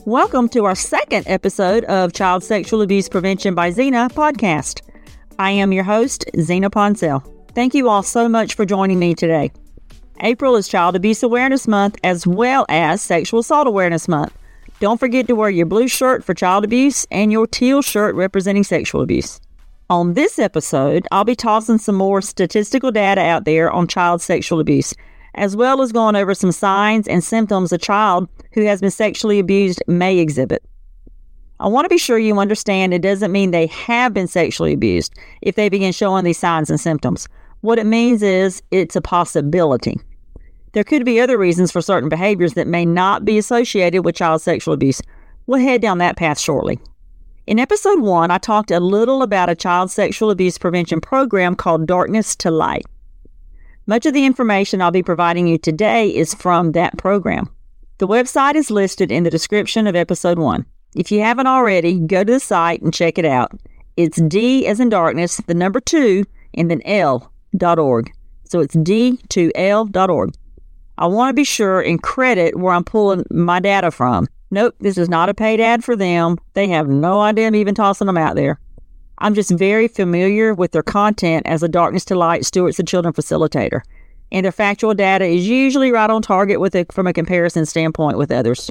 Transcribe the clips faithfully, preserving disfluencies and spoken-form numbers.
Welcome to our second episode of Child Sexual Abuse Prevention by Zena podcast. I am your host, Zena Poncel. Thank you all so much for joining me today. April is Child Abuse Awareness Month as well as Sexual Assault Awareness Month. Don't forget to wear your blue shirt for child abuse and your teal shirt representing sexual abuse. On this episode, I'll be tossing some more statistical data out there on child sexual abuse, as well as going over some signs and symptoms a child who has been sexually abused may exhibit. I want to be sure you understand it doesn't mean they have been sexually abused if they begin showing these signs and symptoms. What it means is it's a possibility. There could be other reasons for certain behaviors that may not be associated with child sexual abuse. We'll head down that path shortly. In episode one, I talked a little about a child sexual abuse prevention program called Darkness to Light. Much of the information I'll be providing you today is from that program. The website is listed in the description of episode one. If you haven't already, go to the site and check it out. It's D as in darkness, the number two, and then L dot org. So it's D two L dot org. I want to be sure and credit where I'm pulling my data from. Nope, this is not a paid ad for them. They have no idea I'm even tossing them out there. I'm just very familiar with their content as a Darkness to Light Stewards of Children facilitator, and their factual data is usually right on target with a, from a comparison standpoint with others.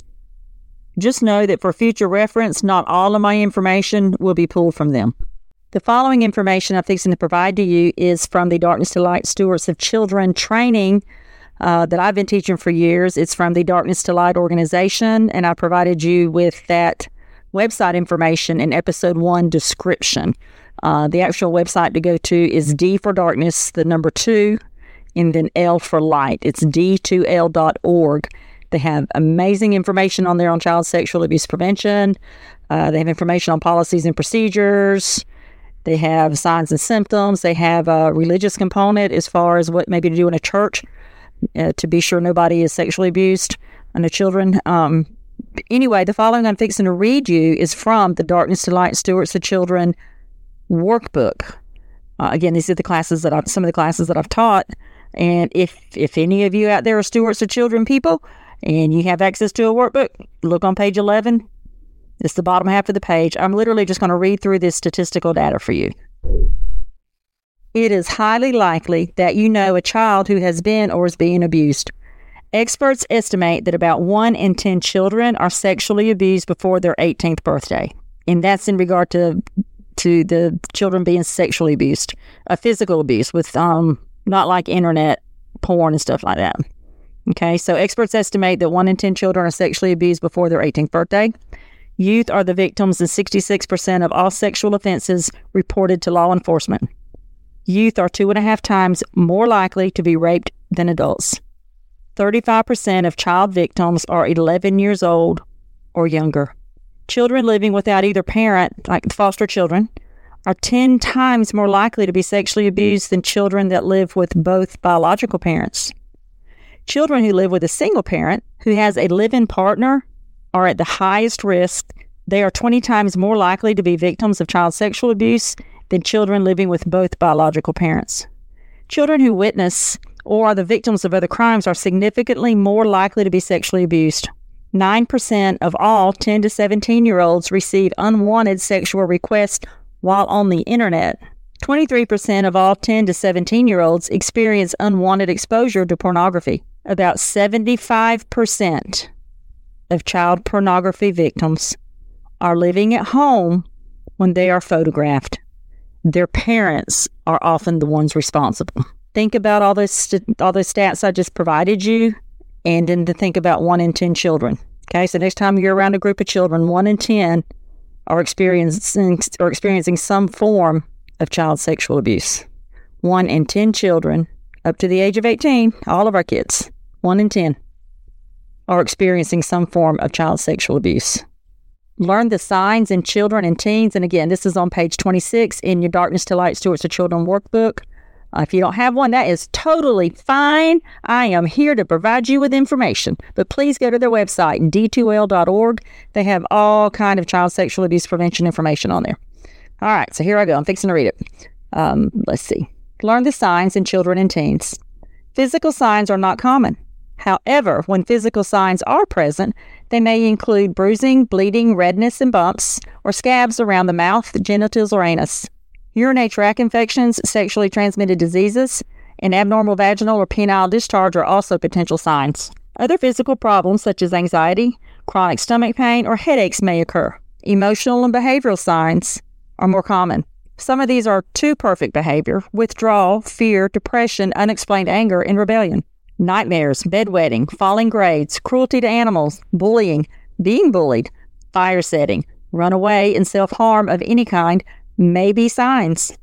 Just know that for future reference, not all of my information will be pulled from them. The following information I'm fixing to provide to you is from the Darkness to Light Stewards of Children training uh, that I've been teaching for years. It's from the Darkness to Light organization, and I provided you with that website information in episode one description. Uh, the actual website to go to is D for darkness, the number two, and then L for light. It's D two L dot org. They have amazing information on there on child sexual abuse prevention. Uh, they have information on policies and procedures. They have signs and symptoms. They have a religious component as far as what maybe to do in a church uh, to be sure nobody is sexually abused and the children. Um, Anyway, the following I'm fixing to read you is from the Darkness to Light Stewards of Children workbook. Uh, again, these are the classes that I've, some of the classes that I've taught. And if if any of you out there are stewards of children people and you have access to a workbook, look on page eleven. It's the bottom half of the page. I'm literally just going to read through this statistical data for you. It is highly likely that you know a child who has been or is being abused. Experts estimate that about one in ten children are sexually abused before their eighteenth birthday. And that's in regard to to the children being sexually abused, a physical abuse with um not like internet porn and stuff like that. Okay, so experts estimate that one in ten children are sexually abused before their eighteenth birthday. Youth are the victims in sixty-six percent of all sexual offenses reported to law enforcement. Youth are two and a half times more likely to be raped than adults. thirty-five percent of child victims are eleven years old or younger. Children living without either parent, like foster children, are ten times more likely to be sexually abused than children that live with both biological parents. Children who live with a single parent who has a live-in partner are at the highest risk. They are twenty times more likely to be victims of child sexual abuse than children living with both biological parents. Children who witness or are the victims of other crimes are significantly more likely to be sexually abused. nine percent of all ten to seventeen-year-olds receive unwanted sexual requests while on the internet. twenty-three percent of all ten to seventeen-year-olds experience unwanted exposure to pornography. About seventy-five percent of child pornography victims are living at home when they are photographed. Their parents are often the ones responsible. Think about all those st- all those stats I just provided you, and then to think about one in ten children. Okay, so next time you're around a group of children, one in ten are experiencing or experiencing some form of child sexual abuse. One in ten children up to the age of eighteen, all of our kids, one in ten are experiencing some form of child sexual abuse. Learn the signs in children and teens, and again, this is on page twenty-six in your Darkness to Light Stewards of Children workbook. Uh, if you don't have one, that is totally fine. I am here to provide you with information. But please go to their website, D two L dot org. They have all kind of child sexual abuse prevention information on there. All right, so here I go. I'm fixing to read it. Um, let's see. Learn the signs in children and teens. Physical signs are not common. However, when physical signs are present, they may include bruising, bleeding, redness, and bumps, or scabs around the mouth, genitals, or anus. Urinary tract infections, sexually transmitted diseases, and abnormal vaginal or penile discharge are also potential signs. Other physical problems such as anxiety, chronic stomach pain, or headaches may occur. Emotional and behavioral signs are more common. Some of these are too perfect behavior, withdrawal, fear, depression, unexplained anger, and rebellion. Nightmares, bedwetting, falling grades, cruelty to animals, bullying, being bullied, fire setting, runaway, and self-harm of any kind may be signs.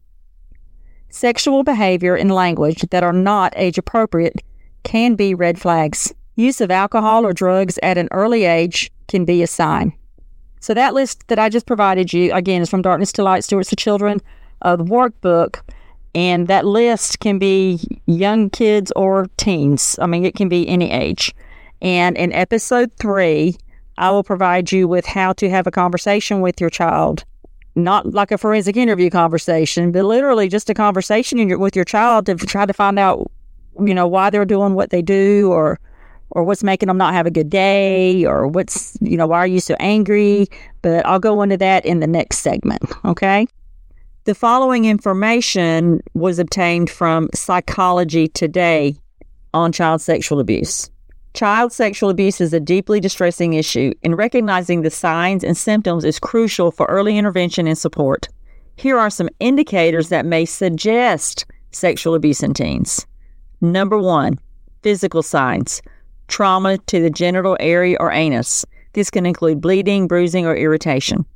Sexual behavior and language that are not age-appropriate can be red flags. Use of alcohol or drugs at an early age can be a sign. So that list that I just provided you, again, is from Darkness to Light, Stewards to Children, uh, the workbook. And that list can be young kids or teens. I mean, it can be any age. And in episode three, I will provide you with how to have a conversation with your child. Not like a forensic interview conversation, but literally just a conversation in your, with your child to try to find out, you know, why they're doing what they do, or or what's making them not have a good day, or what's, you know, why are you so angry? But I'll go into that in the next segment, okay? The following information was obtained from Psychology Today on child sexual abuse. Child sexual abuse is a deeply distressing issue, and recognizing the signs and symptoms is crucial for early intervention and support. Here are some indicators that may suggest sexual abuse in teens. Number one, physical signs. Trauma to the genital area or anus. This can include bleeding, bruising, or irritation.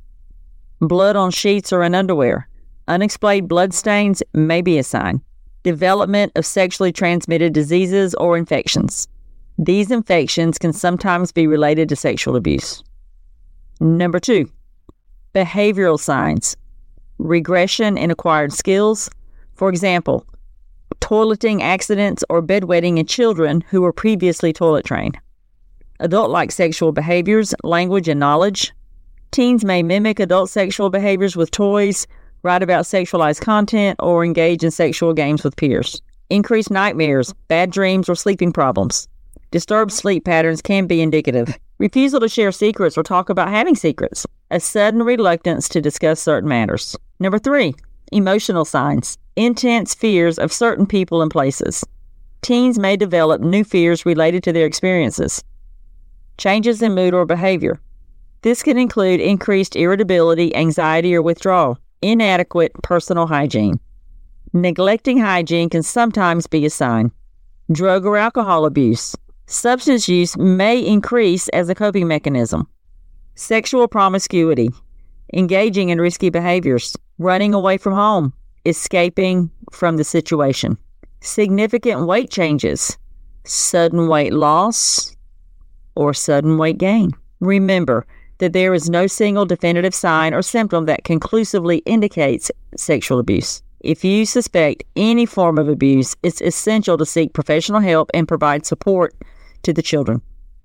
Blood on sheets or in underwear. Unexplained blood stains may be a sign. Development of sexually transmitted diseases or infections. These infections can sometimes be related to sexual abuse. Number two, behavioral signs. Regression in acquired skills. For example, toileting accidents or bedwetting in children who were previously toilet trained. Adult-like sexual behaviors, language, and knowledge. Teens may mimic adult sexual behaviors with toys, write about sexualized content, or engage in sexual games with peers. Increased nightmares, bad dreams, or sleeping problems. Disturbed sleep patterns can be indicative. Refusal to share secrets or talk about having secrets. A sudden reluctance to discuss certain matters. Number three, emotional signs. Intense fears of certain people and places. Teens may develop new fears related to their experiences. Changes in mood or behavior. This can include increased irritability, anxiety, or withdrawal. Inadequate personal hygiene. Neglecting hygiene can sometimes be a sign. Drug or alcohol abuse. Substance use may increase as a coping mechanism. Sexual promiscuity. Engaging in risky behaviors. Running away from home. Escaping from the situation. Significant weight changes. Sudden weight loss or sudden weight gain. Remember that there is no single definitive sign or symptom that conclusively indicates sexual abuse. If you suspect any form of abuse, it's essential to seek professional help and provide support to the children.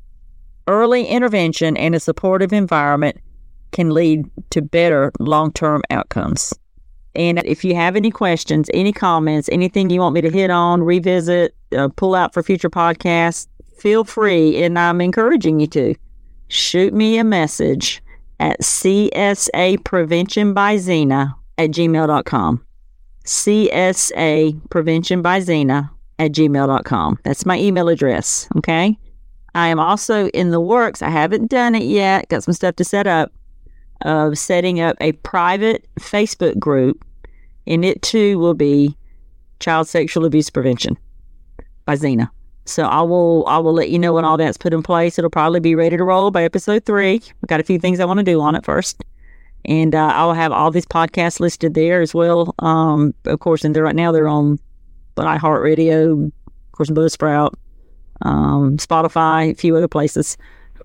Early intervention and a supportive environment can lead to better long-term outcomes. And if you have any questions, any comments, anything you want me to hit on, revisit, uh, pull out for future podcasts, feel free, and I'm encouraging you to. Shoot me a message at C S A Prevention by Zena at gmail dot com. C S A Prevention by Zena at gmail dot com. That's my email address, okay? I am also in the works. I haven't done it yet. Got some stuff to set up. Of setting up a private Facebook group, and it too will be Child Sexual Abuse Prevention by Zena. So I will I will let you know when all that's put in place. It'll probably be ready to roll by episode three. I've got a few things I want to do on it first. And uh, I'll have all these podcasts listed there as well. Um, of course, and they're right now they're on iHeartRadio, of course, Buzzsprout, um, Spotify, a few other places.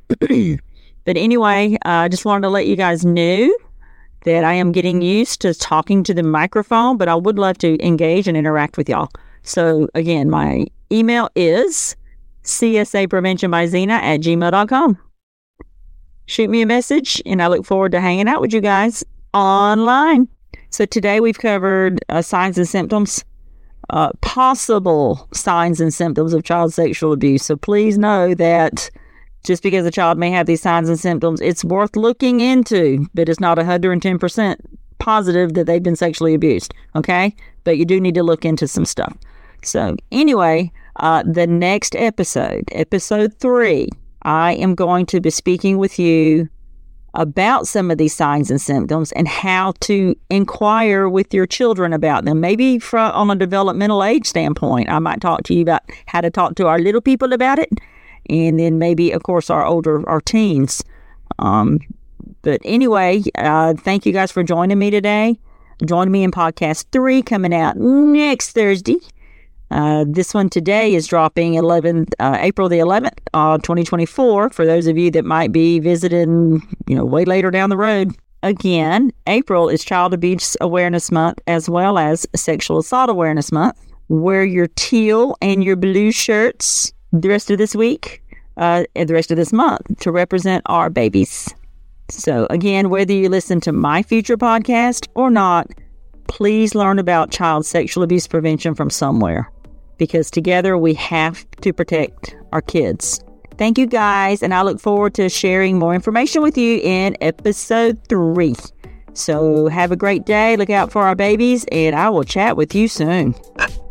But anyway, uh, I just wanted to let you guys know that I am getting used to talking to the microphone, but I would love to engage and interact with y'all. So again, my email is C S A Prevention by Zena at gmail dot com. Shoot me a message, and I look forward to hanging out with you guys online. So today we've covered uh, signs and symptoms uh, possible signs and symptoms of child sexual abuse. So please know that just because a child may have these signs and symptoms, it's worth looking into, but it's not one hundred ten percent positive that they've been sexually abused, okay? But you do need to look into some stuff. So anyway, uh, the next episode, episode three, I am going to be speaking with you about some of these signs and symptoms and how to inquire with your children about them. Maybe from on a developmental age standpoint, I might talk to you about how to talk to our little people about it. And then maybe, of course, our older, our teens. Um, but anyway, uh, thank you guys for joining me today. Join me in podcast three coming out next Thursday. Uh, this one today is dropping eleven, uh, April the eleventh, uh, twenty twenty-four. For those of you that might be visiting, you know, way later down the road. Again, April is Child Abuse Awareness Month as well as Sexual Assault Awareness Month. Wear your teal and your blue shirts the rest of this week uh, and the rest of this month to represent our babies. So again, whether you listen to my future podcast or not, please learn about child sexual abuse prevention from somewhere, because together we have to protect our kids. Thank you guys, and I look forward to sharing more information with you in episode three. So have a great day. Look out for our babies, and I will chat with you soon.